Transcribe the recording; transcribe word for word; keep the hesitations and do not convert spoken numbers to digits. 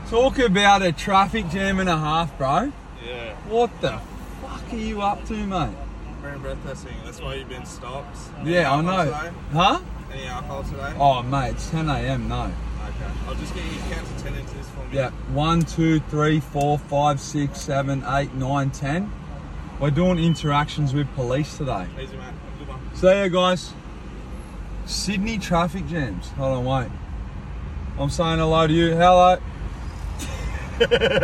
Talk about a traffic jam and a half, bro. Yeah. What the fuck are you up to, mate? Very breath testing. That's why you've been stopped. Any Yeah, I alcohol know. Today? Huh? Any alcohol today? Oh, mate, it's ten a m, no. Okay. I'll just get you count attendances for me. Yeah, one, two, three, four, five, six, seven, eight, nine, ten. We're doing interactions with police today. Easy, mate. Good one. See ya, guys. Sydney traffic jams. Hold on, wait. I'm saying hello to you. Hello.